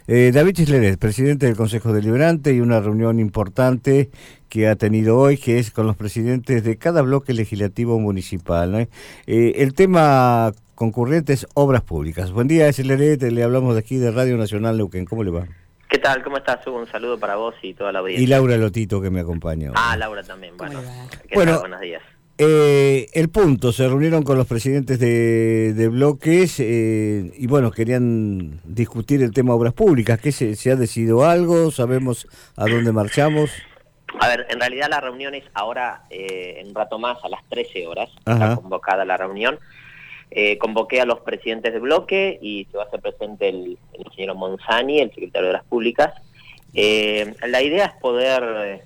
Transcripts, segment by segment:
David Chisleret, presidente del Consejo Deliberante, y una reunión importante que ha tenido hoy, que es con los presidentes de cada bloque legislativo municipal, ¿no? El tema concurrente es obras públicas. Buen día, Chisleret, le hablamos de aquí de Radio Nacional Neuquén. ¿Cómo le va? ¿Qué tal? ¿Cómo estás, Hugo? Un saludo para vos y toda la audiencia. Y Laura Lotito, que me acompaña hoy. Laura también. Bueno, bueno, buenos días. El punto, se reunieron con los presidentes de bloques y bueno, querían discutir el tema obras públicas. ¿Qué se ha decidido algo? ¿Sabemos a dónde marchamos? A ver, en realidad la reunión es ahora, en un rato más, a las 13 horas. Ajá. Está convocada la reunión. Convoqué a los presidentes de bloque y se va a hacer presente el ingeniero Monzani, el secretario de Obras Públicas. La idea es poder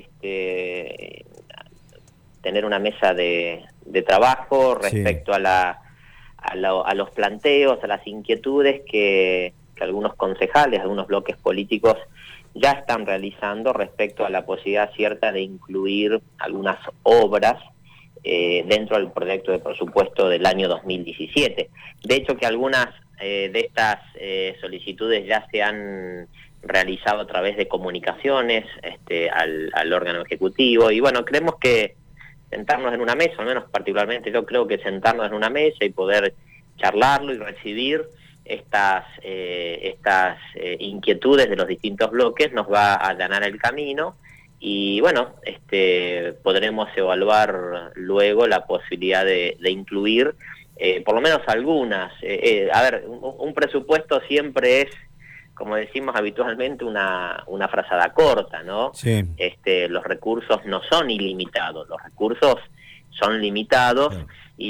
tener una mesa de trabajo respecto sí, a los planteos, a las inquietudes que algunos concejales, algunos bloques políticos ya están realizando respecto a la posibilidad cierta de incluir algunas obras dentro del proyecto de presupuesto del año 2017. De hecho, que algunas de estas solicitudes ya se han realizado a través de comunicaciones al órgano ejecutivo, y bueno, creemos que sentarnos en una mesa, al menos particularmente yo creo que sentarnos en una mesa y poder charlarlo y recibir estas inquietudes de los distintos bloques nos va a allanar el camino. Y bueno, podremos evaluar luego la posibilidad de incluir por lo menos algunas. A ver, un presupuesto siempre es, como decimos habitualmente, una frazada corta, ¿no? sí. Los recursos no son ilimitados, los recursos son limitados, sí. Y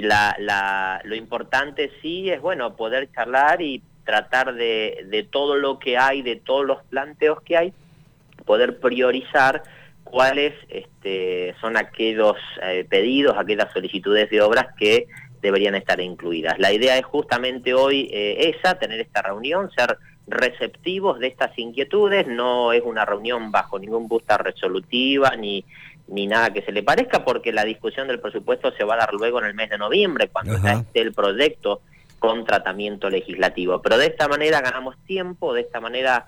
lo importante sí es, bueno, poder charlar y tratar de todo lo que hay, de todos los planteos que hay, poder priorizar cuáles son aquellos pedidos, aquellas solicitudes de obras que deberían estar incluidas. La idea es justamente hoy tener esta reunión, ser receptivos de estas inquietudes. No es una reunión bajo ningún busta resolutiva ni nada que se le parezca, porque la discusión del presupuesto se va a dar luego en el mes de noviembre, cuando ya esté el proyecto con tratamiento legislativo. Pero de esta manera ganamos tiempo, de esta manera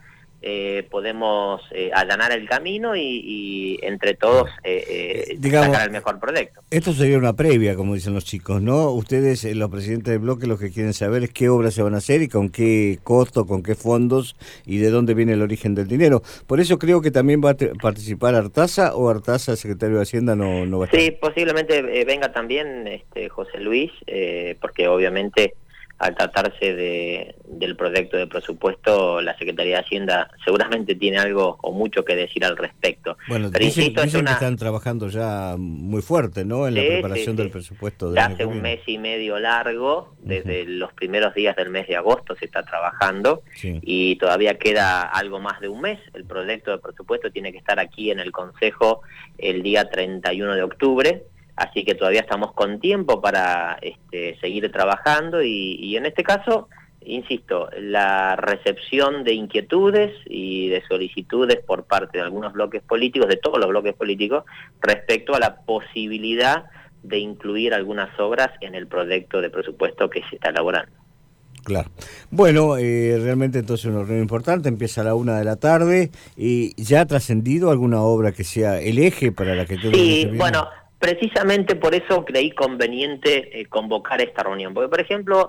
podemos allanar el camino y entre todos sacar el mejor proyecto. Esto sería una previa, como dicen los chicos, ¿no? Ustedes, los presidentes del bloque, lo que quieren saber es qué obras se van a hacer y con qué costo, con qué fondos y de dónde viene el origen del dinero. Por eso creo que también va a participar Artaza, o Artaza, el secretario de Hacienda, no va a estar. Sí, posiblemente venga también José Luis, porque obviamente al tratarse del proyecto de presupuesto, la Secretaría de Hacienda seguramente tiene algo o mucho que decir al respecto. Bueno, pero dicen insisto, que están trabajando ya muy fuerte, ¿no? En la preparación del presupuesto. Ya hace un mes y medio largo, desde los primeros días del mes de agosto se está trabajando, y todavía queda algo más de un mes. El proyecto de presupuesto tiene que estar aquí en el Consejo el día 31 de octubre. Así que todavía estamos con tiempo para seguir trabajando y en este caso, insisto, la recepción de inquietudes y de solicitudes por parte de algunos bloques políticos, de todos los bloques políticos, respecto a la posibilidad de incluir algunas obras en el proyecto de presupuesto que se está elaborando. Claro. Bueno, realmente entonces una reunión importante, empieza a la 1 de la tarde, y ¿ya ha trascendido alguna obra que sea el eje para la que... Sí, bueno... Precisamente por eso creí conveniente convocar esta reunión, porque por ejemplo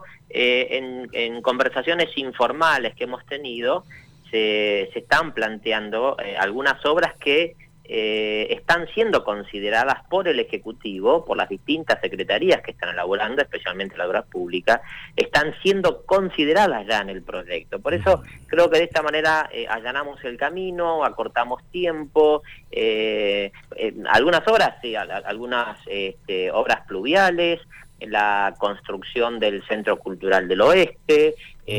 en conversaciones informales que hemos tenido se están planteando algunas obras que están siendo consideradas por el Ejecutivo, por las distintas secretarías que están elaborando, especialmente la obra pública, están siendo consideradas ya en el proyecto. Por eso creo que de esta manera allanamos el camino, acortamos tiempo, algunas obras, sí, algunas obras pluviales, la construcción del Centro Cultural del Oeste,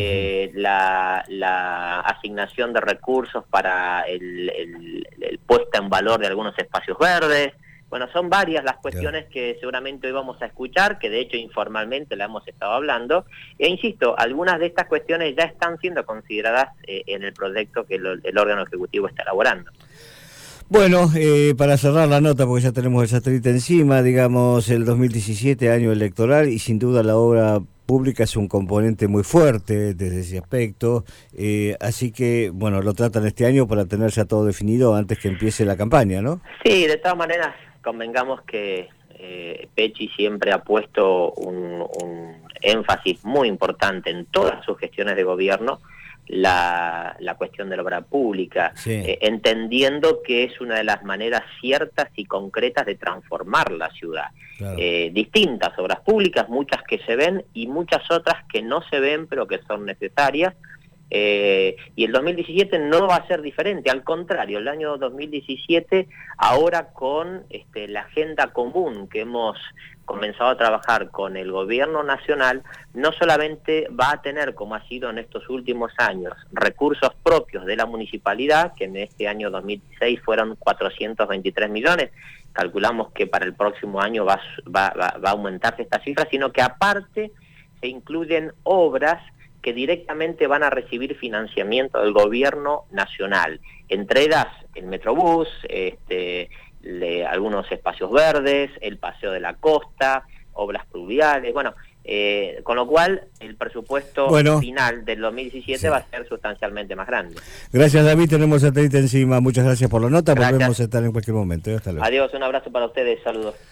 la asignación de recursos para el puesta en valor de algunos espacios verdes. Bueno, son varias las cuestiones que seguramente hoy vamos a escuchar, que de hecho informalmente la hemos estado hablando, e insisto, algunas de estas cuestiones ya están siendo consideradas en el proyecto que el órgano ejecutivo está elaborando. Bueno, para cerrar la nota, porque ya tenemos el satélite encima, digamos, el 2017, año electoral, y sin duda la obra pública es un componente muy fuerte desde ese aspecto, así que, bueno, lo tratan este año para tener ya todo definido antes que empiece la campaña, ¿no? Sí, de todas maneras, convengamos que Pecci siempre ha puesto un énfasis muy importante en todas sus gestiones de gobierno, la cuestión de la obra pública, Sí. Entendiendo que es una de las maneras ciertas y concretas de transformar la ciudad. Claro. Distintas obras públicas, muchas que se ven y muchas otras que no se ven pero que son necesarias. Y el 2017 no va a ser diferente, al contrario, el año 2017, ahora con la agenda común que hemos comenzado a trabajar con el gobierno nacional, no solamente va a tener, como ha sido en estos últimos años, recursos propios de la municipalidad, que en este año 2016 fueron 423 millones, calculamos que para el próximo año va a aumentarse esta cifra, sino que aparte se incluyen obras que directamente van a recibir financiamiento del gobierno nacional, entre ellas el Metrobús, algunos espacios verdes, el Paseo de la Costa, obras pluviales, bueno, con lo cual el presupuesto final del 2017 sí va a ser sustancialmente más grande. Gracias, David, tenemos satélite encima, muchas gracias por la nota, volvemos a estar en cualquier momento. Hasta luego. Adiós, un abrazo para ustedes, saludos.